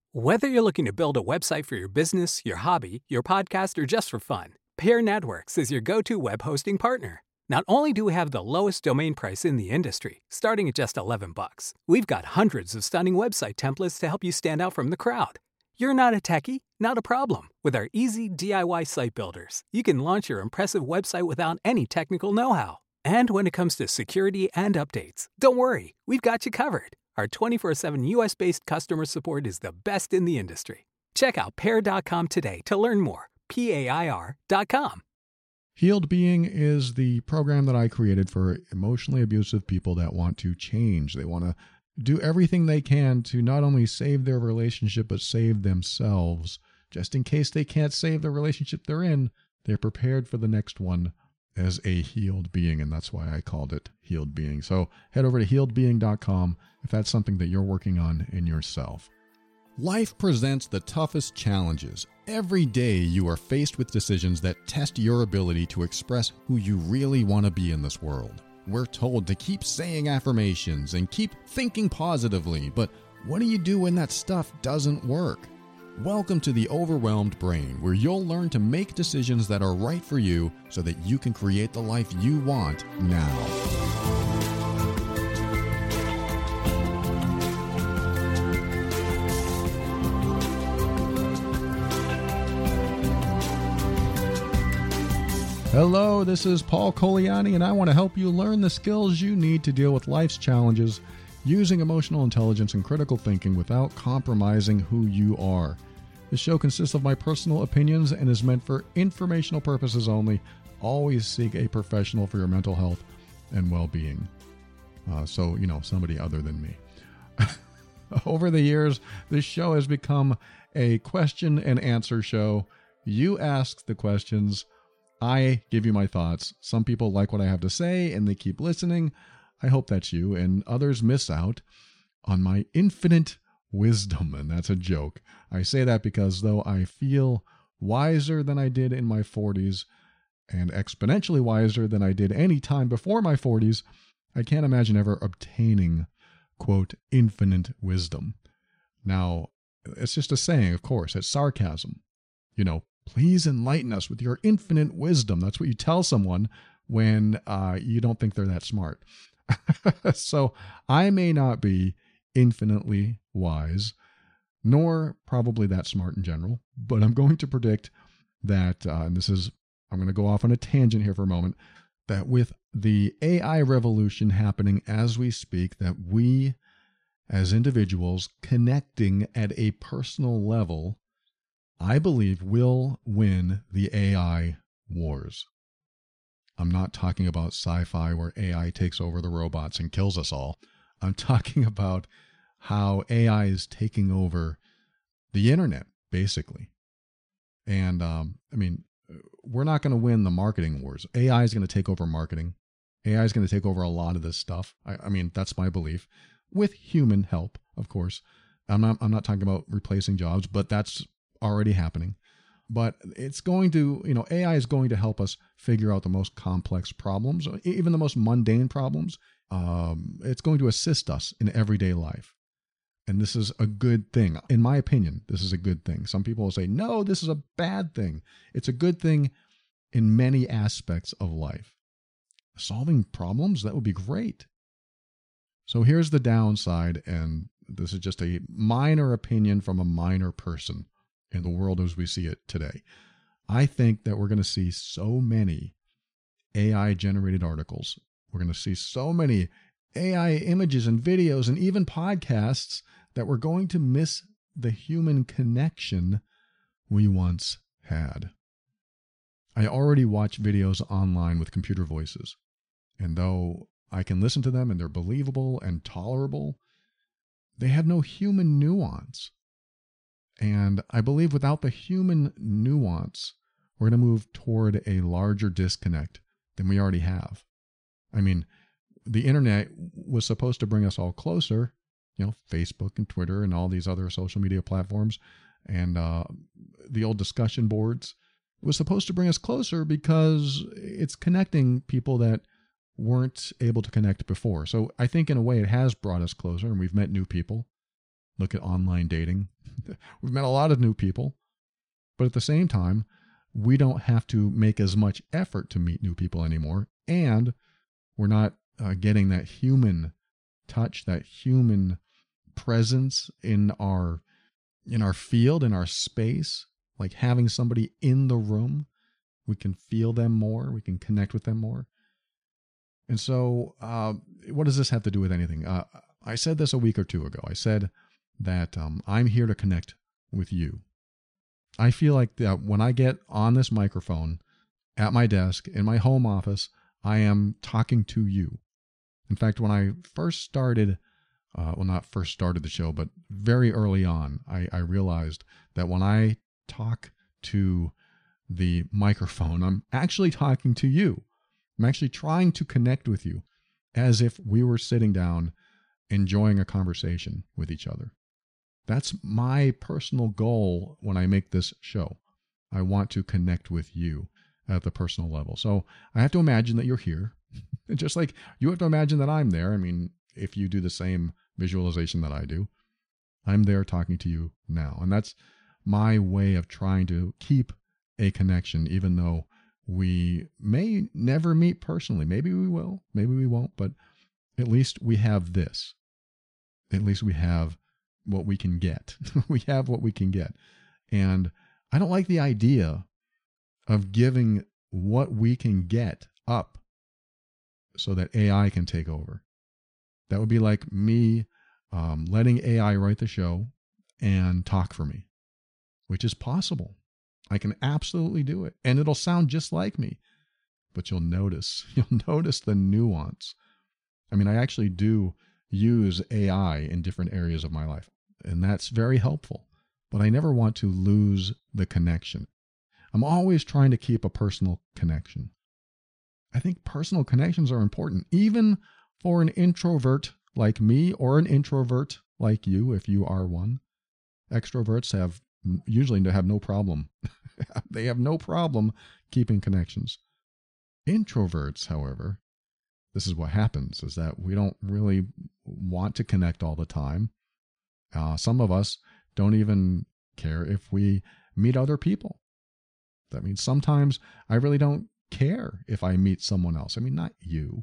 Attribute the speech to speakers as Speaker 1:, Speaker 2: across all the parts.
Speaker 1: Whether you're looking to build a website for your business, your hobby, your podcast, or just for fun, Pear Networks is your go-to web hosting partner. Not only do we have the lowest domain price in the industry, starting at just $11, we've got hundreds of stunning website templates to help you stand out from the crowd. You're not a techie? Not a problem. With our easy DIY site builders, you can launch your impressive website without any technical know-how. And when it comes to security and updates, don't worry, we've got you covered. Our 24/7 US-based customer support is the best in the industry. Check out Pear.com today to learn more. PAIR.com.
Speaker 2: Healed Being is the program that I created for emotionally abusive people that want to change. They want to do everything they can to not only save their relationship, but save themselves. Just in case they can't save the relationship they're in, they're prepared for the next one as a healed being, and that's why I called it Healed Being. So head over to healedbeing.com if that's something that you're working on in yourself. Life presents the toughest challenges. Every day you are faced with decisions that test your ability to express who you really want to be in this world. We're told to keep saying affirmations and keep thinking positively, but what do you do when that stuff doesn't work? Welcome to the Overwhelmed Brain, where you'll learn to make decisions that are right for you so that you can create the life you want now. Hello, this is Paul Coliani, and I want to help you learn the skills you need to deal with life's challenges using emotional intelligence and critical thinking without compromising who you are. This show consists of my personal opinions and is meant for informational purposes only. Always seek a professional for your mental health and well-being. So, somebody other than me. Over the years, this show has become a question and answer show. You ask the questions. I give you my thoughts. Some people like what I have to say and they keep listening. I hope that's you. And others miss out on my infinite wisdom. And that's a joke. I say that because though I feel wiser than I did in my 40s and exponentially wiser than I did any time before my 40s, I can't imagine ever obtaining, quote, infinite wisdom. Now, it's just a saying, of course. It's sarcasm. Please enlighten us with your infinite wisdom. That's what you tell someone when you don't think they're that smart. So I may not be infinitely wise, nor probably that smart in general, but I'm going to predict that, and I'm going to go off on a tangent here for a moment, that with the AI revolution happening as we speak, that we as individuals connecting at a personal level, I believe will win the AI wars. I'm not talking about sci-fi where AI takes over the robots and kills us all. I'm talking about how AI is taking over the internet, basically. And, we're not going to win the marketing wars. AI is going to take over marketing. AI is going to take over a lot of this stuff. That's my belief. With human help, of course. I'm not talking about replacing jobs, but that's already happening. But it's going to, AI is going to help us figure out the most complex problems, even the most mundane problems. It's going to assist us in everyday life. And this is a good thing. In my opinion, this is a good thing. Some people will say, no, this is a bad thing. It's a good thing in many aspects of life. Solving problems, that would be great. So here's the downside, and this is just a minor opinion from a minor person in the world as we see it today. I think that we're going to see so many AI-generated articles. We're going to see so many AI images and videos and even podcasts that we're going to miss the human connection we once had. I already watch videos online with computer voices, and though I can listen to them and they're believable and tolerable, they have no human nuance. And I believe without the human nuance, we're going to move toward a larger disconnect than we already have. The internet was supposed to bring us all closer, Facebook and Twitter and all these other social media platforms and the old discussion boards. It was supposed to bring us closer because it's connecting people that weren't able to connect before. So I think in a way it has brought us closer and we've met new people. look at online dating. We've met a lot of new people, but at the same time, we don't have to make as much effort to meet new people anymore. And we're not getting that human touch, that human presence in our field, in our space, like having somebody in the room. We can feel them more. We can connect with them more. And so what does this have to do with anything? I said this a week or two ago. I said that I'm here to connect with you. I feel like that when I get on this microphone at my desk in my home office, I am talking to you. In fact, when I first started, not first started the show, but very early on, I realized that when I talk to the microphone, I'm actually talking to you. I'm actually trying to connect with you as if we were sitting down enjoying a conversation with each other. That's my personal goal when I make this show. I want to connect with you at the personal level. So I have to imagine that you're here. Just like you have to imagine that I'm there. I mean, if you do the same visualization that I do, I'm there talking to you now. And that's my way of trying to keep a connection, even though we may never meet personally. Maybe we will, maybe we won't, but at least we have this. At least we have what we can get. We have what we can get. And I don't like the idea of giving what we can get up so that AI can take over. That would be like me letting AI write the show and talk for me, which is possible. I can absolutely do it. And it'll sound just like me. But you'll notice the nuance. I mean, I actually do use AI in different areas of my life, and that's very helpful. But I never want to lose the connection. I'm always trying to keep a personal connection. I think personal connections are important, even for an introvert like me or an introvert like you, if you are one. Extroverts usually have no problem. They have no problem keeping connections. Introverts, however, this is what happens, is that we don't really want to connect all the time. Some of us don't even care if we meet other people. That means sometimes I really don't care if I meet someone else. I mean, not you.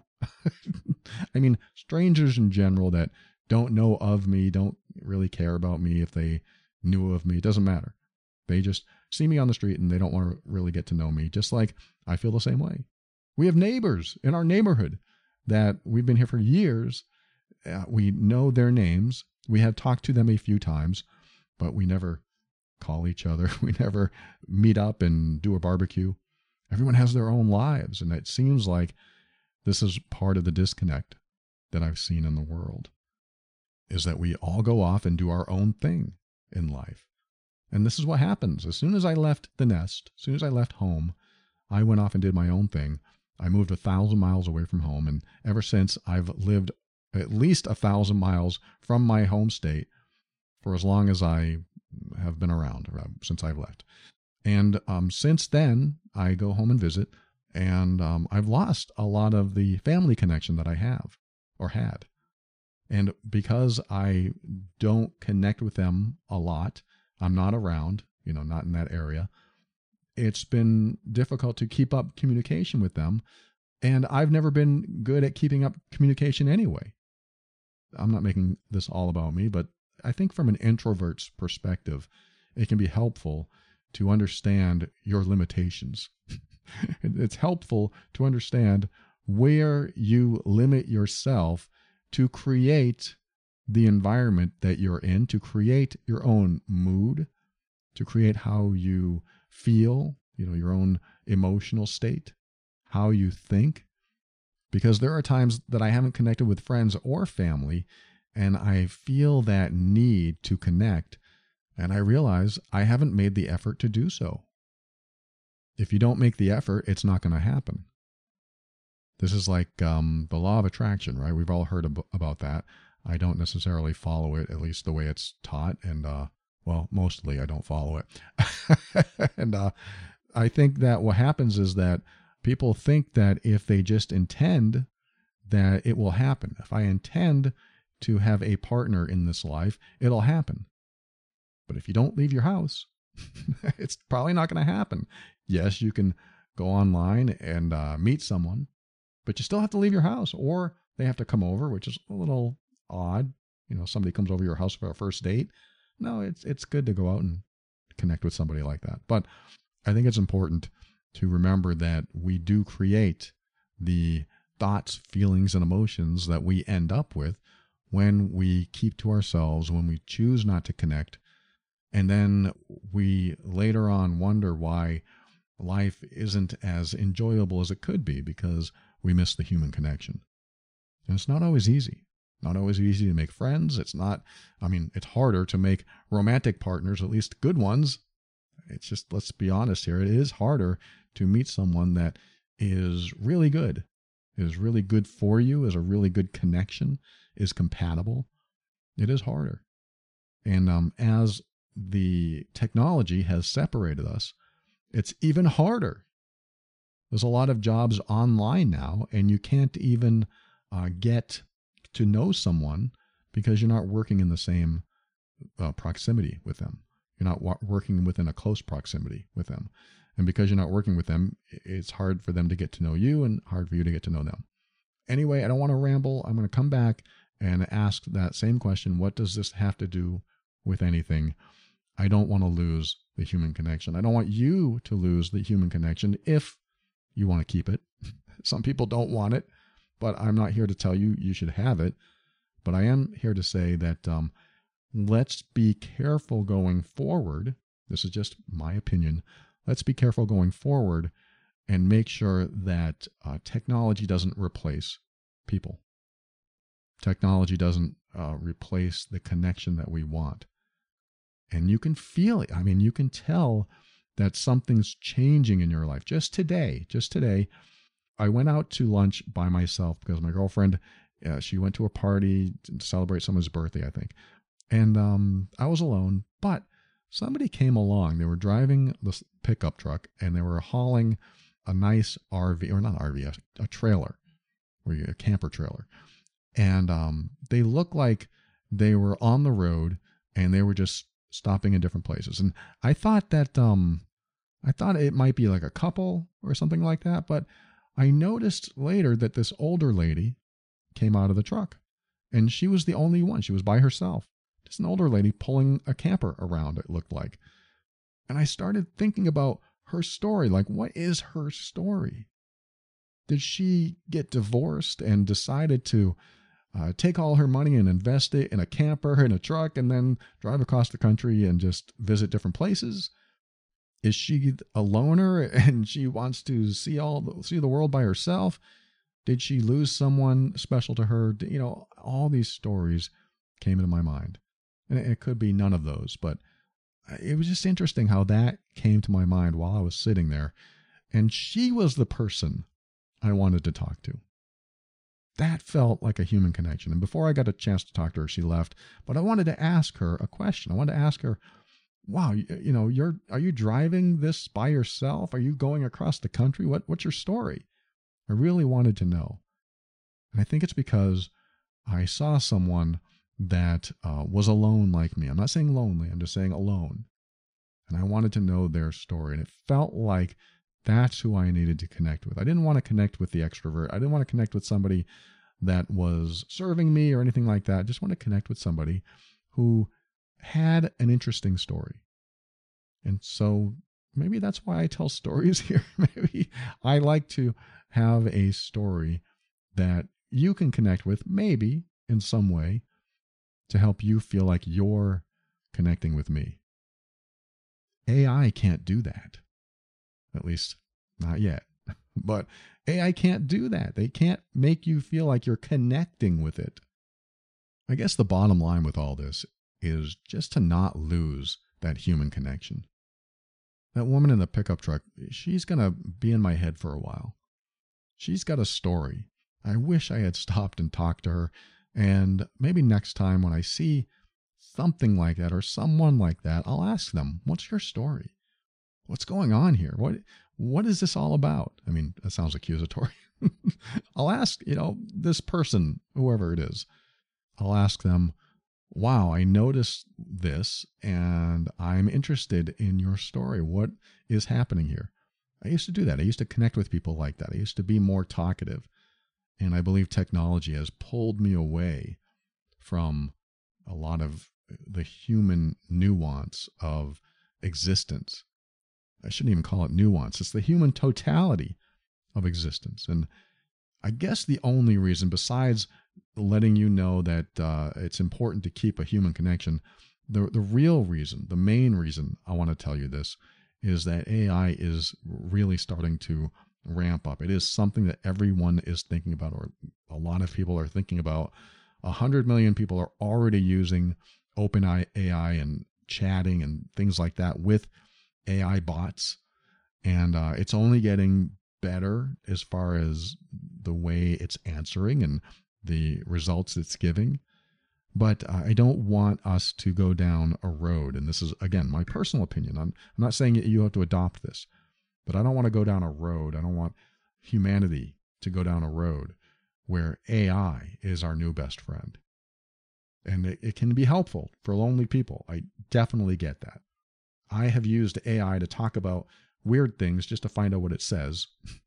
Speaker 2: I mean, strangers in general that don't know of me, don't really care about me. If they knew of me, it doesn't matter. They just see me on the street and they don't want to really get to know me, just like I feel the same way. We have neighbors in our neighborhood that we've been here for years. We know their names. We have talked to them a few times, but we never call each other. We never meet up and do a barbecue. Everyone has their own lives, and it seems like this is part of the disconnect that I've seen in the world, is that we all go off and do our own thing in life. And this is what happens. As soon as I left the nest, as soon as I left home, I went off and did my own thing. I moved 1,000 miles away from home, and ever since I've lived at least 1,000 miles from my home state for as long as I have been around, since I've left. And since then, I go home and visit, and I've lost a lot of the family connection that I have or had. And because I don't connect with them a lot, I'm not around, not in that area, it's been difficult to keep up communication with them. And I've never been good at keeping up communication anyway. I'm not making this all about me, but I think from an introvert's perspective, it can be helpful to understand your limitations. It's helpful to understand where you limit yourself to create the environment that you're in, to create your own mood, to create how you feel, your own emotional state, how you think. Because there are times that I haven't connected with friends or family, and I feel that need to connect, and I realize I haven't made the effort to do so. If you don't make the effort, it's not going to happen. This is like the law of attraction, right? We've all heard about that. I don't necessarily follow it, at least the way it's taught, and mostly I don't follow it. And I think that what happens is that people think that if they just intend, that it will happen. If I intend to have a partner in this life, it'll happen. But if you don't leave your house, it's probably not going to happen. Yes, you can go online and meet someone, but you still have to leave your house, or they have to come over, which is a little odd. Somebody comes over your house for a first date. No, it's good to go out and connect with somebody like that. But I think it's important to remember that we do create the thoughts, feelings, and emotions that we end up with when we keep to ourselves, when we choose not to connect. And then we later on wonder why life isn't as enjoyable as it could be, because we miss the human connection. And it's not always easy. Not always easy to make friends. It's harder to make romantic partners, at least good ones. It's just, let's be honest here, it is harder to meet someone that is really good for you, is a really good connection, is compatible. It is harder. And as the technology has separated us, it's even harder. There's a lot of jobs online now, and you can't even get to know someone because you're not working in the same proximity with them. You're not working within a close proximity with them. And because you're not working with them, it's hard for them to get to know you and hard for you to get to know them. Anyway, I don't want to ramble. I'm going to come back and ask that same question. What does this have to do with anything? I don't want to lose the human connection. I don't want you to lose the human connection if you want to keep it. Some people don't want it, but I'm not here to tell you you should have it. But I am here to say that let's be careful going forward. This is just my opinion. Let's be careful going forward and make sure that technology doesn't replace people. Technology doesn't replace the connection that we want. And you can feel it. You can tell that something's changing in your life. Just today, I went out to lunch by myself because my girlfriend, she went to a party to celebrate someone's birthday, I think. And I was alone, but somebody came along. They were driving this pickup truck, and they were hauling a nice RV, or not RV, a trailer, a camper trailer. And they looked like they were on the road, and they were just stopping in different places. And I thought that it might be like a couple or something like that, but I noticed later that this older lady came out of the truck, and she was the only one. She was by herself. Just an older lady pulling a camper around, it looked like. And I started thinking about her story. Like, what is her story? Did she get divorced and decided to take all her money and invest it in a camper, in a truck, and then drive across the country and just visit different places? Is she a loner and she wants to see the world by herself? Did she lose someone special to her? All these stories came into my mind. And it could be none of those, but it was just interesting how that came to my mind while I was sitting there. And she was the person I wanted to talk to. That felt like a human connection. And before I got a chance to talk to her, she left. But I wanted to ask her a question. I wanted to ask her, wow, are you driving this by yourself? Are you going across the country? What's your story? I really wanted to know. And I think it's because I saw someone that was alone like me. I'm not saying lonely, I'm just saying alone. And I wanted to know their story. And it felt like that's who I needed to connect with. I didn't want to connect with the extrovert. I didn't want to connect with somebody that was serving me or anything like that. I just want to connect with somebody who had an interesting story. And so maybe that's why I tell stories here. Maybe I like to have a story that you can connect with, maybe in some way, to help you feel like you're connecting with me. AI can't do that. At least not yet. But AI can't do that. They can't make you feel like you're connecting with it. I guess the bottom line with all this is just to not lose that human connection. That woman in the pickup truck, she's going to be in my head for a while. She's got a story. I wish I had stopped and talked to her. And maybe next time when I see something like that or someone like that, I'll ask them, what's your story? What's going on here? What is this all about? I mean, that sounds accusatory. I'll ask, this person, whoever it is, I'll ask them, wow, I noticed this and I'm interested in your story. What is happening here? I used to do that. I used to connect with people like that. I used to be more talkative. And I believe technology has pulled me away from a lot of the human nuance of existence. I shouldn't even call it nuance. It's the human totality of existence. And I guess the only reason, besides letting you know that it's important to keep a human connection, the real reason, the main reason I want to tell you this is that AI is really starting to ramp up. It is something that everyone is thinking about, or a lot of people are thinking about. 100 million people are already using OpenAI and chatting and things like that with AI bots. And it's only getting better as far as the way it's answering and the results it's giving. But I don't want us to go down a road, and this is, again, my personal opinion. I'm not saying you have to adopt this, but I don't want to go down a road. I don't want humanity to go down a road where AI is our new best friend. And it can be helpful for lonely people. I definitely get that. I have used AI to talk about weird things just to find out what it says,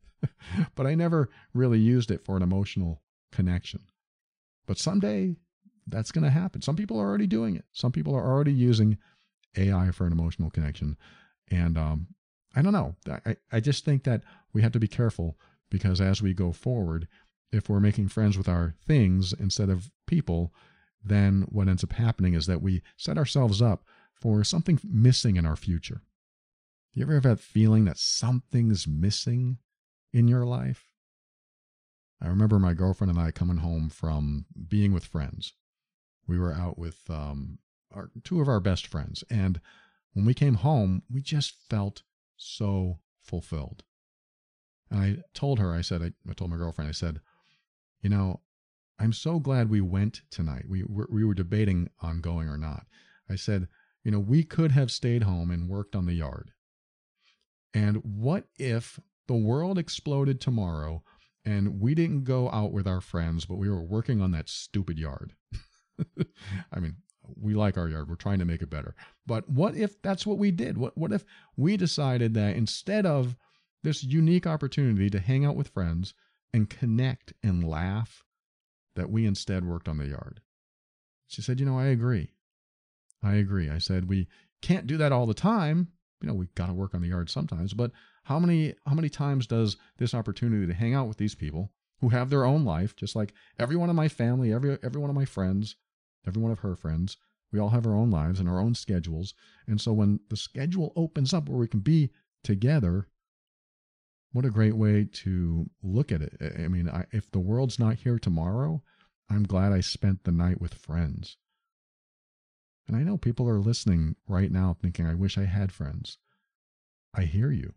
Speaker 2: but I never really used it for an emotional connection. But someday that's going to happen. Some people are already doing it. Some people are already using AI for an emotional connection. And I don't know. I just think that we have to be careful, because as we go forward, if we're making friends with our things instead of people, then what ends up happening is that we set ourselves up for something missing in our future. You ever have that feeling that something's missing in your life? I remember my girlfriend and I coming home from being with friends. We were out with two of our best friends. And when we came home, we just felt so fulfilled. And I told her, I told my girlfriend, I said, you know, I'm so glad we went tonight. We were debating on going or not. I said, you know, we could have stayed home and worked on the yard. And what if the world exploded tomorrow and we didn't go out with our friends, but we were working on that stupid yard? I mean, we like our yard. We're trying to make it better. But what if that's what we did? What if we decided that instead of this unique opportunity to hang out with friends and connect and laugh, that we instead worked on the yard? She said, you know, I agree. I said, we can't do that all the time. You know, we got to work on the yard sometimes. But how many times does this opportunity to hang out with these people who have their own life, just like every one of my family, every one of my friends, every one of her friends, we all have our own lives and our own schedules. And so when the schedule opens up where we can be together, what a great way to look at it. I mean, if the world's not here tomorrow, I'm glad I spent the night with friends. And I know people are listening right now thinking, I wish I had friends. I hear you.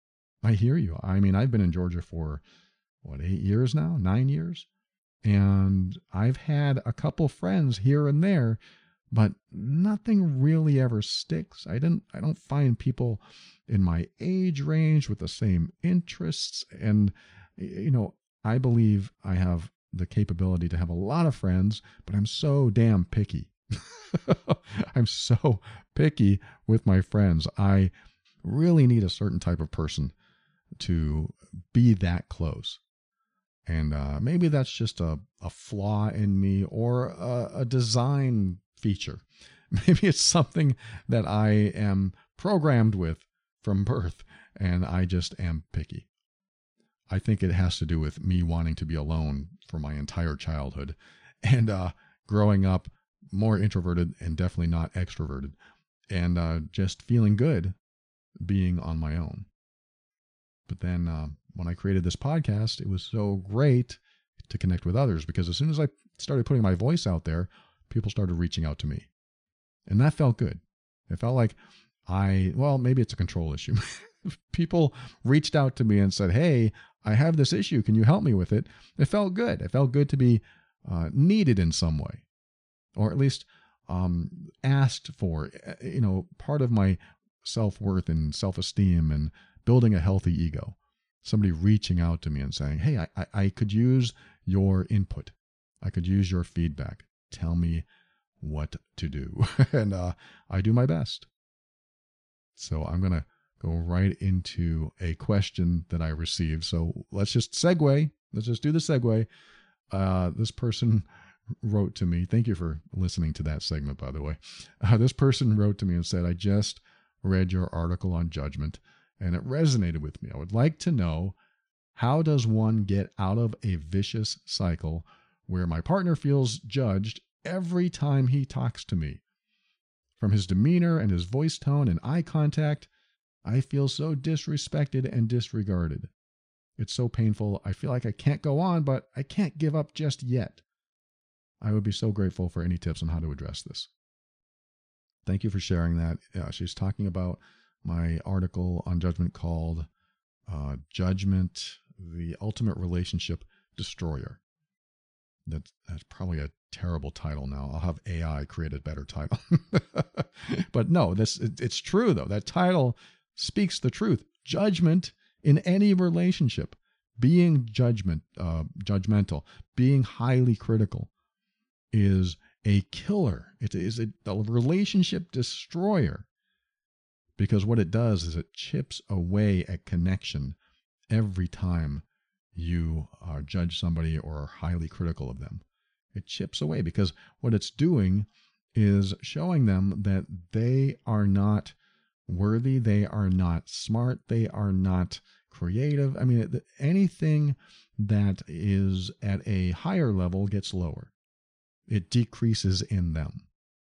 Speaker 2: I mean, I've been in Georgia for, 8 years now? 9 years? And I've had a couple friends here and there, but nothing really ever sticks. I don't find people in my age range with the same interests. And, you know, I believe I have the capability to have a lot of friends, but I'm so damn picky. I'm so picky with my friends. I really need a certain type of person to be that close. And maybe that's just a flaw in me, or a design feature. Maybe it's something that I am programmed with from birth, and I just am picky. I think it has to do with me wanting to be alone for my entire childhood, and growing up more introverted and definitely not extroverted, and just feeling good being on my own. But then when I created this podcast, it was so great to connect with others, because as soon as I started putting my voice out there, people started reaching out to me. And that felt good. It felt like maybe it's a control issue. People reached out to me and said, hey, I have this issue. Can you help me with it? It felt good. It felt good to be needed in some way, or at least asked for. You know, part of my self-worth and self-esteem and building a healthy ego, somebody reaching out to me and saying, hey, I could use your input. I could use your feedback. tell me what to do. And I do my best. So I'm going to go right into a question that I received. So let's just segue. Let's just do the segue. This person wrote to me. Thank you for listening to that segment, by the way. This person wrote to me and said, I just read your article on judgment and it resonated with me. I would like to know, how does one get out of a vicious cycle where my partner feels judged every time he talks to me? From his demeanor and his voice tone and eye contact, I feel so disrespected and disregarded. It's so painful. I feel like I can't go on, but I can't give up just yet. I would be so grateful for any tips on how to address this. Thank you for sharing that. She's talking about my article on judgment called Judgment, the Ultimate Relationship Destroyer. That's probably a terrible title now. I'll have AI create a better title. But no, it's true, though. That title speaks the truth. Judgment in any relationship, being judgmental, being highly critical, is a killer. It is a relationship destroyer, because what it does is it chips away at connection every time you judge somebody or are highly critical of them. It chips away, because what it's doing is showing them that they are not worthy, they are not smart, they are not creative. I mean, anything that is at a higher level gets lower. It decreases in them.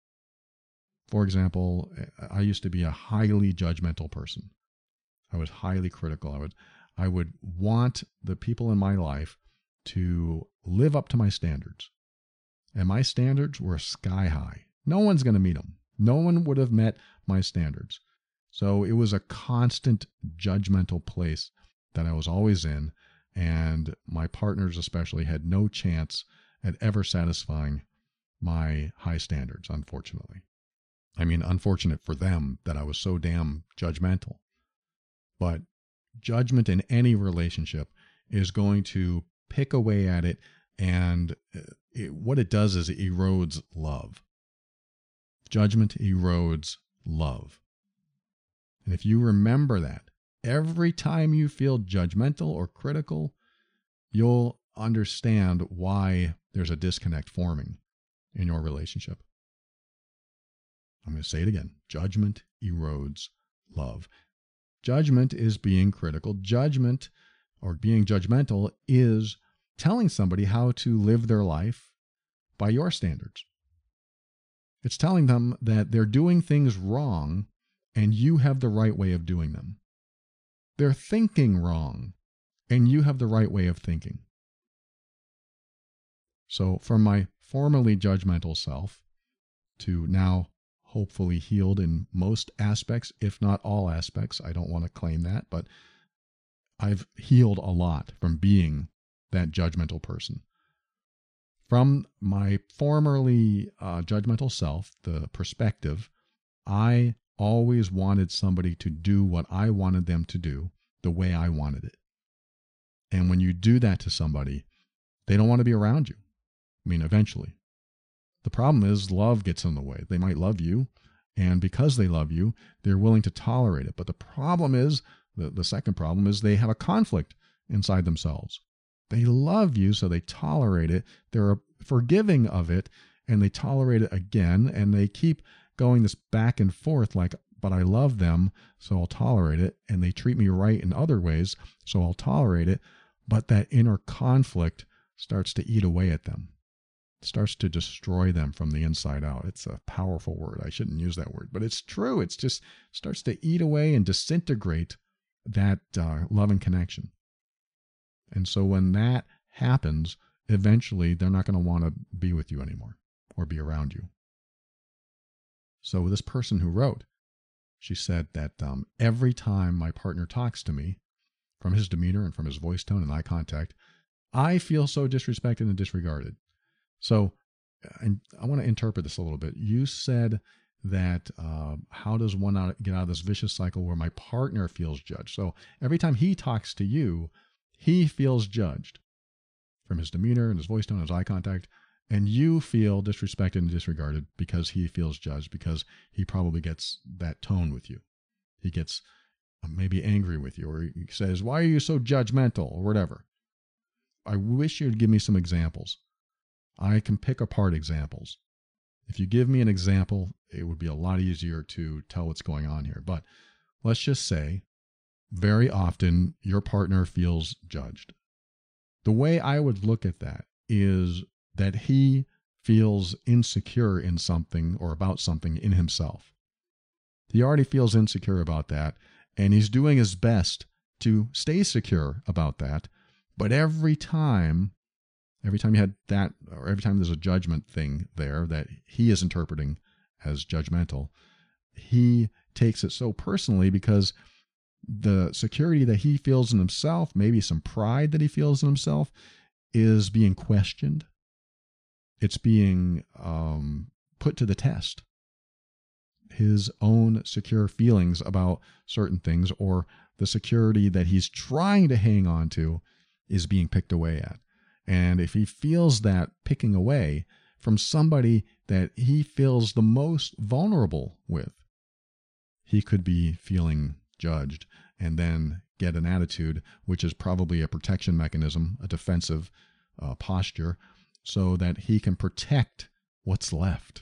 Speaker 2: For example, I used to be a highly judgmental person. I was highly critical. I would want the people in my life to live up to my standards. And my standards were sky high. No one's going to meet them. No one would have met my standards. So it was a constant judgmental place that I was always in. And my partners especially had no chance at ever satisfying my high standards, unfortunately. I mean, unfortunate for them that I was so damn judgmental. But judgment in any relationship is going to pick away at it, and what it does is it erodes love. Judgment erodes love. And if you remember that, every time you feel judgmental or critical, you'll understand why there's a disconnect forming in your relationship. I'm going to say it again. Judgment erodes love. Judgment is being critical. Judgment, or being judgmental, is telling somebody how to live their life by your standards. It's telling them that they're doing things wrong and you have the right way of doing them. They're thinking wrong and you have the right way of thinking. So from my formerly judgmental self to now hopefully healed in most aspects, if not all aspects. I don't want to claim that, but I've healed a lot from being that judgmental person. From my formerly judgmental self, the perspective, I always wanted somebody to do what I wanted them to do the way I wanted it. And when you do that to somebody, they don't want to be around you. I mean, eventually. The problem is love gets in the way. They might love you, and because they love you, they're willing to tolerate it. But the problem is, the second problem is they have a conflict inside themselves. They love you, so they tolerate it. They're forgiving of it, and they tolerate it again, and they keep going this back and forth like, but I love them, so I'll tolerate it, and they treat me right in other ways, so I'll tolerate it. But that inner conflict starts to eat away at them. Starts to destroy them from the inside out. It's a powerful word. I shouldn't use that word, but it's true. It's just starts to eat away and disintegrate that love and connection. And so when that happens, eventually they're not going to want to be with you anymore or be around you. So this person who wrote, she said that every time my partner talks to me, from his demeanor and from his voice tone and eye contact, I feel so disrespected and disregarded. So, and I want to interpret this a little bit. You said that how does one get out of this vicious cycle where my partner feels judged? So every time he talks to you, he feels judged from his demeanor and his voice tone, his eye contact. And you feel disrespected and disregarded because he feels judged, because he probably gets that tone with you. He gets maybe angry with you, or he says, "Why are you so judgmental?" or whatever. I wish you'd give me some examples. I can pick apart examples. If you give me an example, it would be a lot easier to tell what's going on here. But let's just say very often your partner feels judged. The way I would look at that is that he feels insecure in something or about something in himself. He already feels insecure about that, and he's doing his best to stay secure about that. But every time you had that, or every time there's a judgment thing there that he is interpreting as judgmental, he takes it so personally because the security that he feels in himself, maybe some pride that he feels in himself, is being questioned. It's being put to the test. His own secure feelings about certain things, or the security that he's trying to hang on to, is being picked away at. And if he feels that picking away from somebody that he feels the most vulnerable with, he could be feeling judged and then get an attitude, which is probably a protection mechanism, a defensive posture, so that he can protect what's left.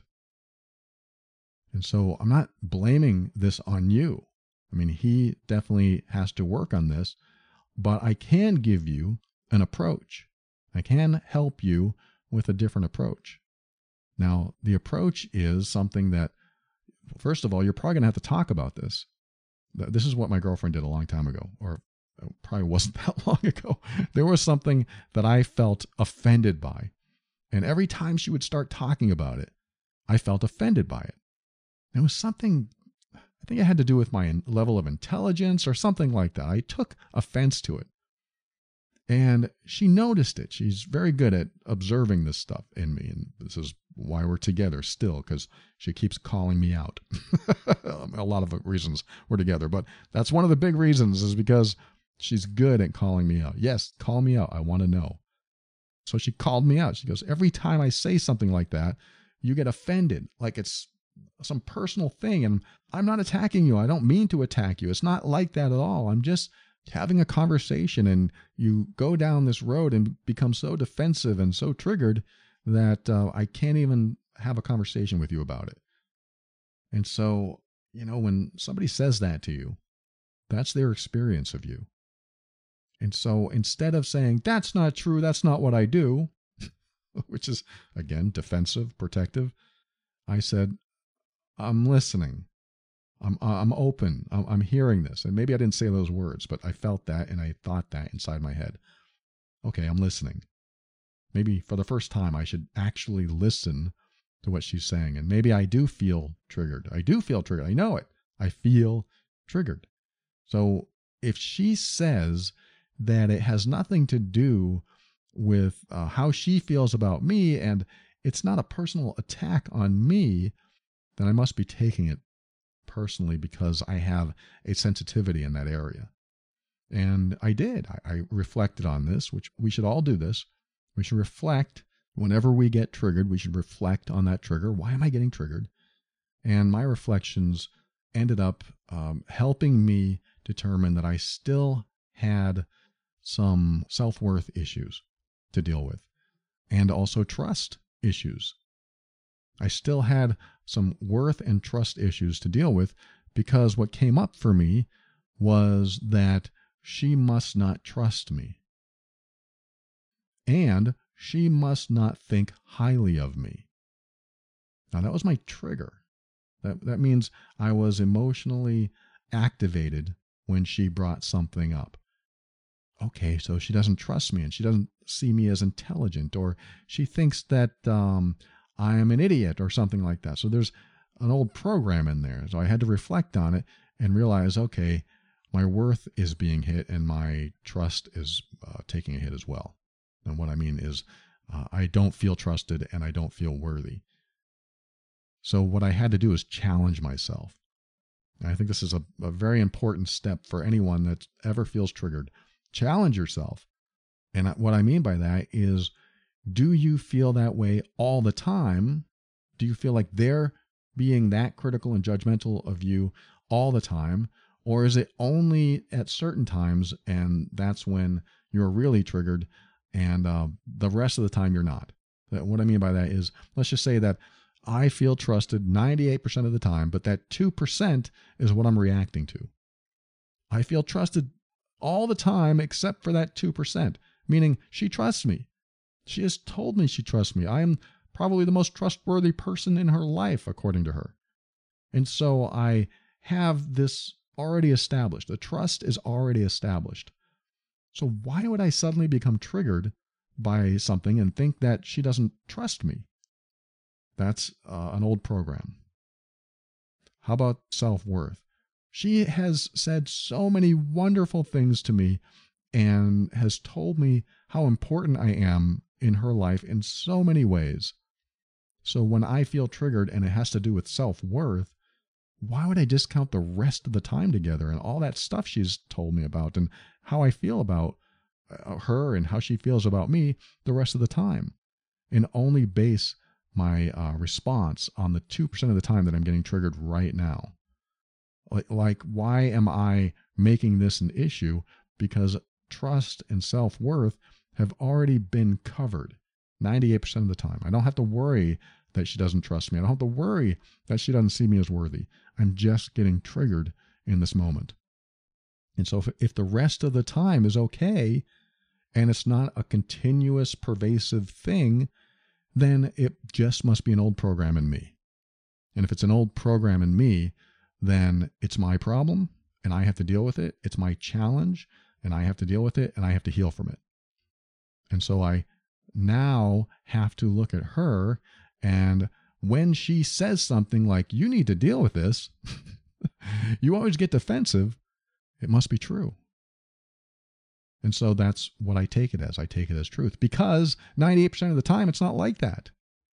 Speaker 2: And so I'm not blaming this on you. I mean, he definitely has to work on this, but I can give you an approach. I can help you with a different approach. Now, the approach is something that, first of all, you're probably going to have to talk about this. This is what my girlfriend did a long time ago, or it probably wasn't that long ago. There was something that I felt offended by. And every time she would start talking about it, I felt offended by it. It was something, I think it had to do with my level of intelligence or something like that. I took offense to it. And she noticed it. She's very good at observing this stuff in me. And this is why we're together still, because she keeps calling me out. A lot of reasons we're together, but that's one of the big reasons, is because she's good at calling me out. Yes, call me out. I want to know. So she called me out. She goes, "Every time I say something like that, you get offended, like it's some personal thing. And I'm not attacking you. I don't mean to attack you. It's not like that at all. I'm just having a conversation, and you go down this road and become so defensive and so triggered that I can't even have a conversation with you about it." And so, when somebody says that to you, that's their experience of you. And so instead of saying, "That's not true, that's not what I do," which is, again, defensive, protective, I said, "I'm listening. I'm open. I'm hearing this." And maybe I didn't say those words, but I felt that and I thought that inside my head. Okay, I'm listening. Maybe for the first time, I should actually listen to what she's saying. And maybe I do feel triggered. I do feel triggered. I know it. I feel triggered. So if she says that it has nothing to do with how she feels about me, and it's not a personal attack on me, then I must be taking it personally because I have a sensitivity in that area. And I did. I reflected on this, which we should all do this. We should reflect whenever we get triggered. We should reflect on that trigger. Why am I getting triggered? And my reflections ended up helping me determine that I still had some self-worth issues to deal with, and also trust issues. I still had some worth and trust issues to deal with, because what came up for me was that she must not trust me, and she must not think highly of me. Now, that was my trigger. That means I was emotionally activated when she brought something up. Okay, so she doesn't trust me, and she doesn't see me as intelligent, or she thinks that I am an idiot or something like that. So there's an old program in there. So I had to reflect on it and realize, okay, my worth is being hit and my trust is taking a hit as well. And what I mean is I don't feel trusted and I don't feel worthy. So what I had to do is challenge myself. And I think this is a very important step for anyone that ever feels triggered. Challenge yourself. And what I mean by that is do you feel that way all the time? Do you feel like they're being that critical and judgmental of you all the time? Or is it only at certain times and that's when you're really triggered and the rest of the time you're not? What I mean by that is, let's just say that I feel trusted 98% of the time, but that 2% is what I'm reacting to. I feel trusted all the time except for that 2%, meaning she trusts me. She has told me she trusts me. I am probably the most trustworthy person in her life, according to her. And so I have this already established. The trust is already established. So why would I suddenly become triggered by something and think that she doesn't trust me? That's an old program. How about self-worth? She has said so many wonderful things to me and has told me how important I am in her life in so many ways. So when I feel triggered and it has to do with self-worth, why would I discount the rest of the time together and all that stuff she's told me about and how I feel about her and how she feels about me the rest of the time, and only base my response on the 2% of the time that I'm getting triggered right now? Like, why am I making this an issue? Because trust and self-worth have already been covered 98% of the time. I don't have to worry that she doesn't trust me. I don't have to worry that she doesn't see me as worthy. I'm just getting triggered in this moment. And so if the rest of the time is okay and it's not a continuous, pervasive thing, then it just must be an old program in me. And if it's an old program in me, then it's my problem and I have to deal with it. It's my challenge and I have to deal with it and I have to heal from it. And so I now have to look at her, and when she says something like, you need to deal with this, you always get defensive. It must be true. And so that's what I take it as. I take it as truth, because 98% of the time it's not like that.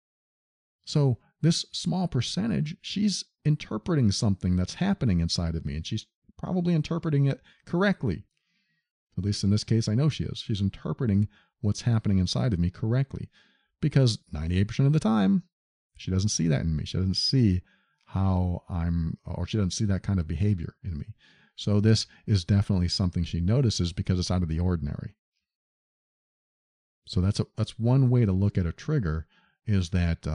Speaker 2: So this small percentage, she's interpreting something that's happening inside of me, and she's probably interpreting it correctly. At least in this case, I know she is. She's interpreting what's happening inside of me correctly, because 98% of the time, she doesn't see that in me. She doesn't see how she doesn't see that kind of behavior in me. So this is definitely something she notices because it's out of the ordinary. So that's one way to look at a trigger, is that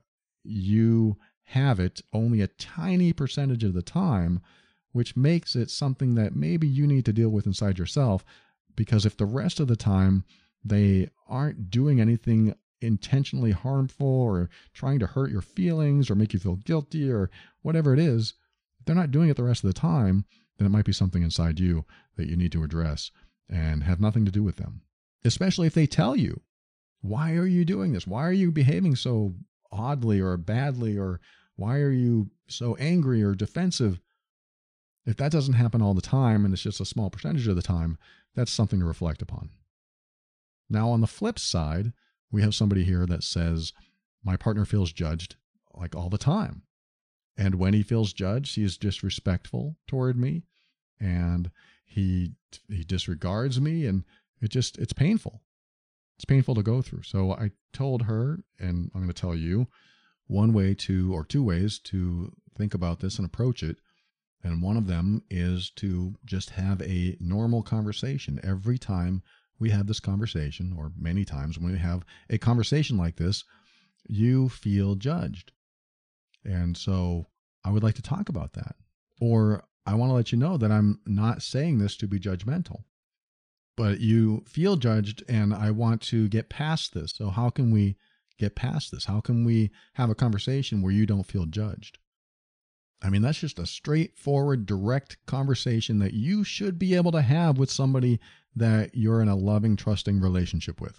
Speaker 2: you have it only a tiny percentage of the time, which makes it something that maybe you need to deal with inside yourself. Because if the rest of the time they aren't doing anything intentionally harmful or trying to hurt your feelings or make you feel guilty or whatever it is, if they're not doing it the rest of the time, then it might be something inside you that you need to address and have nothing to do with them. Especially if they tell you, why are you doing this? Why are you behaving so oddly or badly? Or why are you so angry or defensive? If that doesn't happen all the time and it's just a small percentage of the time, that's something to reflect upon. Now, on the flip side, we have somebody here that says, my partner feels judged like all the time. And when he feels judged, he is disrespectful toward me and he disregards me, and it's painful. It's painful to go through. So I told her, and I'm going to tell you, one way to, or two ways to think about this and approach it. And one of them is to just have a normal conversation. Every time we have this conversation, or many times when we have a conversation like this, you feel judged. And so I would like to talk about that. Or I want to let you know that I'm not saying this to be judgmental, but you feel judged and I want to get past this. So how can we get past this? How can we have a conversation where you don't feel judged? I mean, that's just a straightforward, direct conversation that you should be able to have with somebody that you're in a loving, trusting relationship with.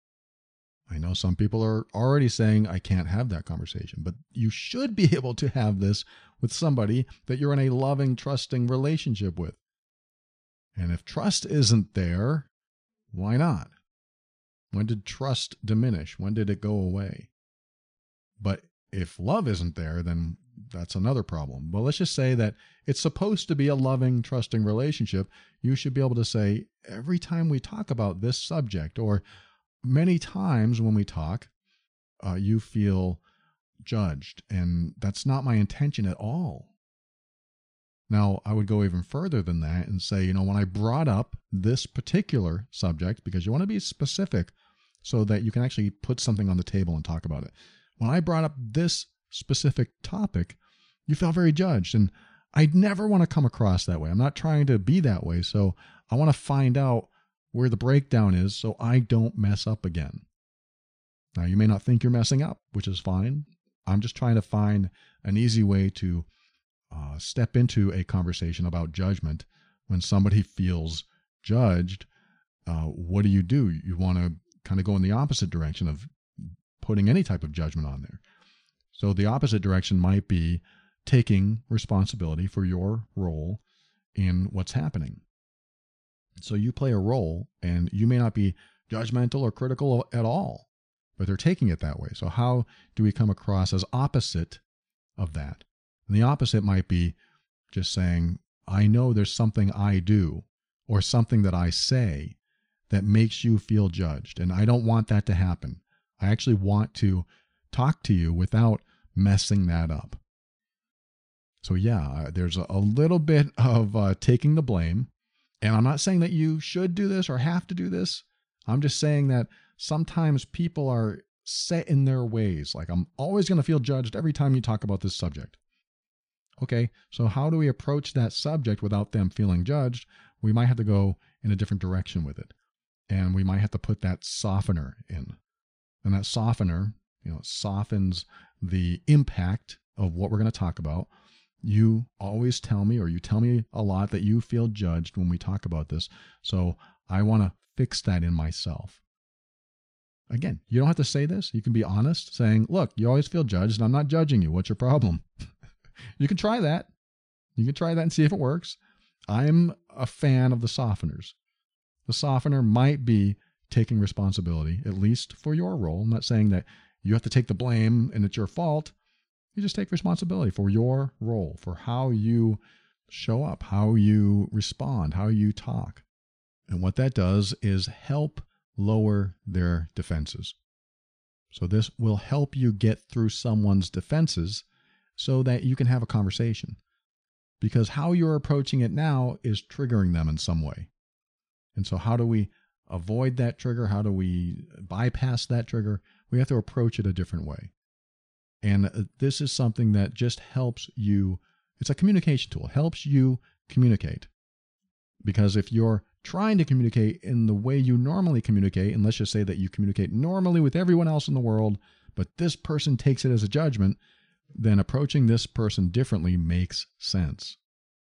Speaker 2: I know some people are already saying, I can't have that conversation, but you should be able to have this with somebody that you're in a loving, trusting relationship with. And if trust isn't there, why not? When did trust diminish? When did it go away? But if love isn't there, then that's another problem. But let's just say that it's supposed to be a loving, trusting relationship. You should be able to say, every time we talk about this subject, or many times when we talk, you feel judged, and that's not my intention at all. Now, I would go even further than that and say, when I brought up this particular subject, because you want to be specific so that you can actually put something on the table and talk about it. When I brought up this specific topic, you felt very judged, and I'd never want to come across that way. I'm not trying to be that way, so I want to find out where the breakdown is so I don't mess up again. Now, you may not think you're messing up, which is fine. I'm just trying to find an easy way to step into a conversation about judgment. When somebody feels judged, what do? You want to kind of go in the opposite direction of putting any type of judgment on there. So the opposite direction might be taking responsibility for your role in what's happening. So you play a role, and you may not be judgmental or critical at all, but they're taking it that way. So how do we come across as opposite of that? And the opposite might be just saying, I know there's something I do or something that I say that makes you feel judged, and I don't want that to happen. I actually want to talk to you without messing that up. So yeah, there's a little bit of taking the blame. And I'm not saying that you should do this or have to do this. I'm just saying that sometimes people are set in their ways. Like, I'm always going to feel judged every time you talk about this subject. Okay, so how do we approach that subject without them feeling judged? We might have to go in a different direction with it. And we might have to put that softener in. And that softener, softens the impact of what we're going to talk about. You always tell me, or you tell me a lot, that you feel judged when we talk about this. So I want to fix that in myself. Again, you don't have to say this. You can be honest, saying, look, you always feel judged, and I'm not judging you. What's your problem? You can try that. You can try that and see if it works. I'm a fan of the softeners. The softener might be taking responsibility, at least for your role. I'm not saying that you have to take the blame and it's your fault. You just take responsibility for your role, for how you show up, how you respond, how you talk. And what that does is help lower their defenses. So this will help you get through someone's defenses so that you can have a conversation. Because how you're approaching it now is triggering them in some way. And so how do we avoid that trigger? How do we bypass that trigger? We have to approach it a different way. And this is something that just helps you. It's a communication tool. It helps you communicate. Because if you're trying to communicate in the way you normally communicate, and let's just say that you communicate normally with everyone else in the world, but this person takes it as a judgment, then approaching this person differently makes sense.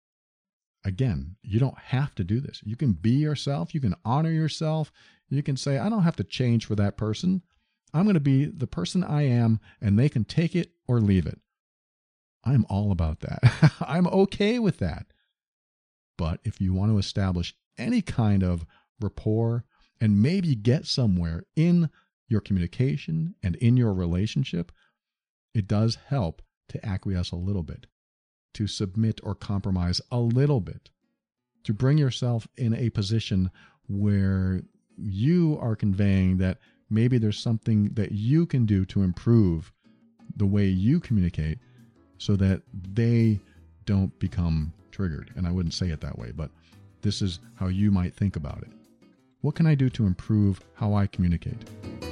Speaker 2: Again, you don't have to do this. You can be yourself. You can honor yourself. You can say, I don't have to change for that person. I'm going to be the person I am, and they can take it or leave it. I'm all about that. I'm okay with that. But if you want to establish any kind of rapport and maybe get somewhere in your communication and in your relationship, it does help to acquiesce a little bit, to submit or compromise a little bit, to bring yourself in a position where you are conveying that maybe there's something that you can do to improve the way you communicate so that they don't become triggered. And I wouldn't say it that way, but this is how you might think about it. What can I do to improve how I communicate?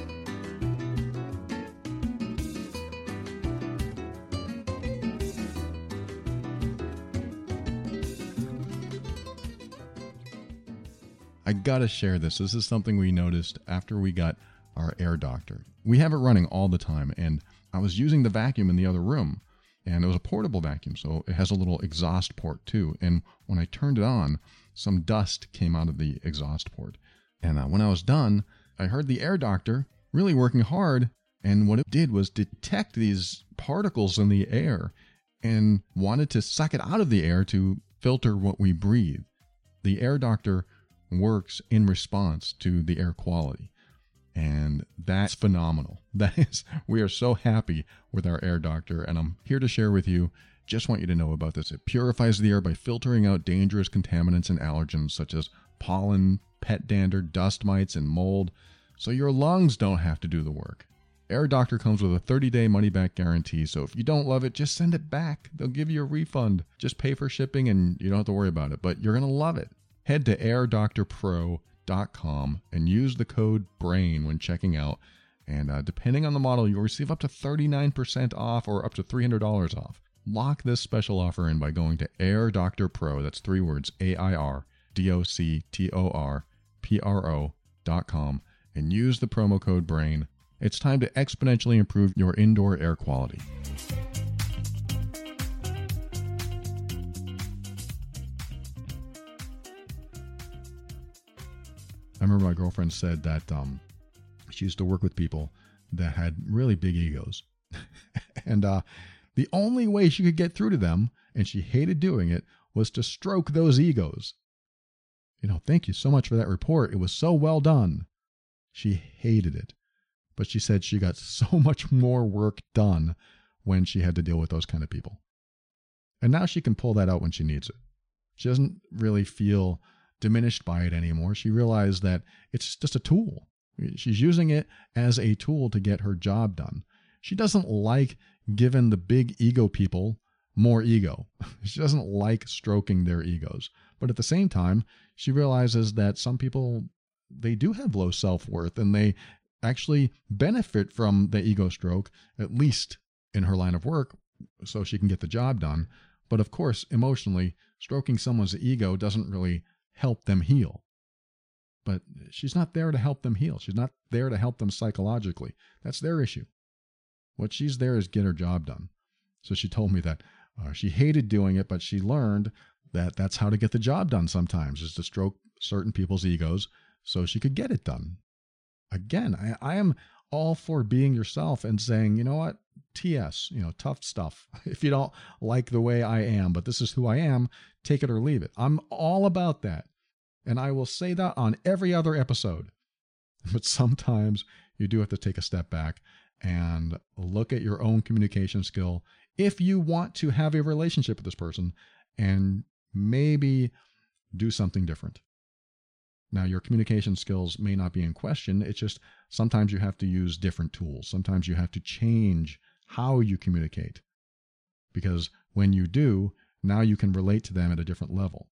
Speaker 2: I gotta share this. This is something we noticed after we got our air doctor. We have it running all the time, and I was using the vacuum in the other room, and it was a portable vacuum, so it has a little exhaust port too. And when I turned it on, some dust came out of the exhaust port. And when I was done, I heard the air doctor really working hard, and what it did was detect these particles in the air and wanted to suck it out of the air to filter what we breathe. The air doctor works in response to the air quality. And that's phenomenal. We are so happy with our air doctor, and I'm here to share with you. Just want you to know about this. It purifies the air by filtering out dangerous contaminants and allergens such as pollen, pet dander, dust mites, and mold. so your lungs don't have to do the work. Air Doctor comes with a 30-day money-back guarantee, so if you don't love it, just send it back. They'll give you a refund. Just pay for shipping and you don't have to worry about it, but you're going to love it. Head to airdoctorpro.com and use the code BRAIN when checking out, and depending on the model, you'll receive up to 39% off or up to $300 off. Lock this special offer in by going to Air Doctor Pro, that's 3 words, AIRDOCTORPRO.com, and use the promo code BRAIN. It's time to exponentially improve your indoor air quality. I remember my girlfriend said that she used to work with people that had really big egos. And the only way she could get through to them, and she hated doing it, was to stroke those egos. Thank you so much for that report. It was so well done. She hated it. But she said she got so much more work done when she had to deal with those kind of people. And now she can pull that out when she needs it. She doesn't really feel diminished by it anymore. She realized that it's just a tool. She's using it as a tool to get her job done. She doesn't like giving the big ego people more ego. She doesn't like stroking their egos. But at the same time, she realizes that some people, they do have low self-worth, and they actually benefit from the ego stroke, at least in her line of work, so she can get the job done. But of course, emotionally, stroking someone's ego doesn't really help them heal. But she's not there to help them heal. She's not there to help them psychologically. That's their issue. What she's there is get her job done. So she told me that she hated doing it, but she learned that that's how to get the job done sometimes, is to stroke certain people's egos so she could get it done. Again, I am all for being yourself and saying, you know what, TS, tough stuff. If you don't like the way I am, but this is who I am, take it or leave it. I'm all about that. And I will say that on every other episode. But sometimes you do have to take a step back and look at your own communication skill if you want to have a relationship with this person, and maybe do something different. Now, your communication skills may not be in question. It's just sometimes you have to use different tools. Sometimes you have to change how you communicate. Because when you do, now you can relate to them at a different level.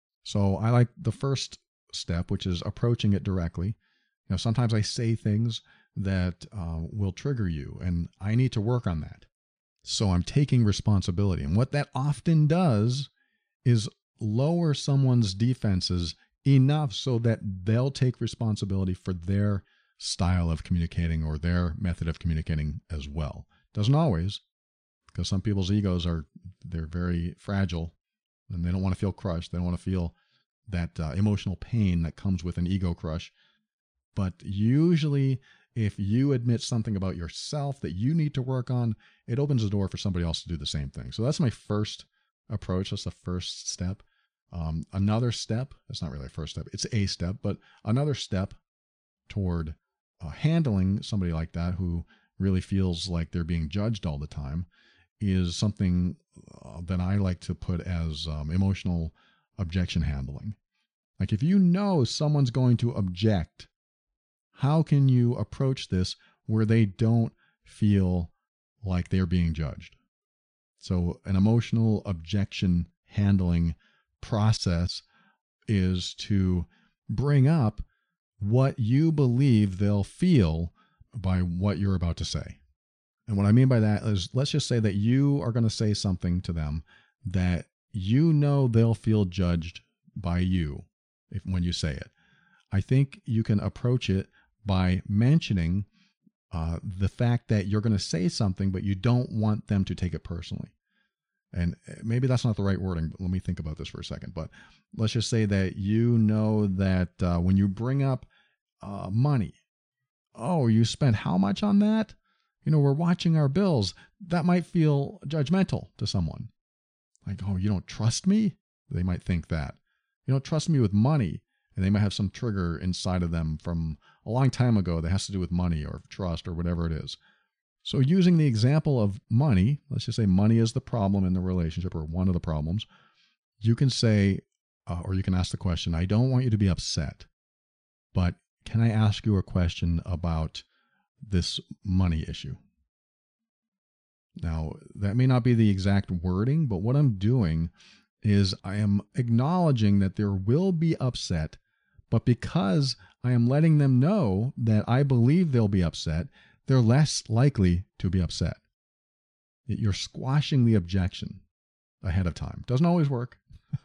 Speaker 2: So I like the first step, which is approaching it directly. Sometimes I say things that will trigger you, and I need to work on that. So I'm taking responsibility. And what that often does is lower someone's defenses enough so that they'll take responsibility for their style of communicating or their method of communicating as well. Doesn't always, because some people's egos they're very fragile, and they don't want to feel crushed. They don't want to feel that emotional pain that comes with an ego crush. But usually, if you admit something about yourself that you need to work on, it opens the door for somebody else to do the same thing. So that's my first approach. That's the first step. Another step, that's not really a first step, it's a step, but another step toward handling somebody like that who really feels like they're being judged all the time is something that I like to put as emotional objection handling. Like, if you know someone's going to object, how can you approach this where they don't feel like they're being judged? So an emotional objection handling process is to bring up what you believe they'll feel by what you're about to say. And what I mean by that is, let's just say that you are going to say something to them that you know they'll feel judged by you when you say it. I think you can approach it by mentioning the fact that you're going to say something, but you don't want them to take it personally. And maybe that's not the right wording, but let me think about this for a second. But let's just say that you know that when you bring up money, oh, you spent how much on that? We're watching our bills. That might feel judgmental to someone. Like, oh, you don't trust me? They might think that. You don't trust me with money. And they might have some trigger inside of them from a long time ago that has to do with money or trust or whatever it is. So using the example of money, let's just say money is the problem in the relationship or one of the problems, you can say, or you can ask the question, I don't want you to be upset, but can I ask you a question about this money issue? Now, that may not be the exact wording, but what I'm doing is I am acknowledging that there will be upset, but because I am letting them know that I believe they'll be upset, they're less likely to be upset. You're squashing the objection ahead of time. Doesn't always work,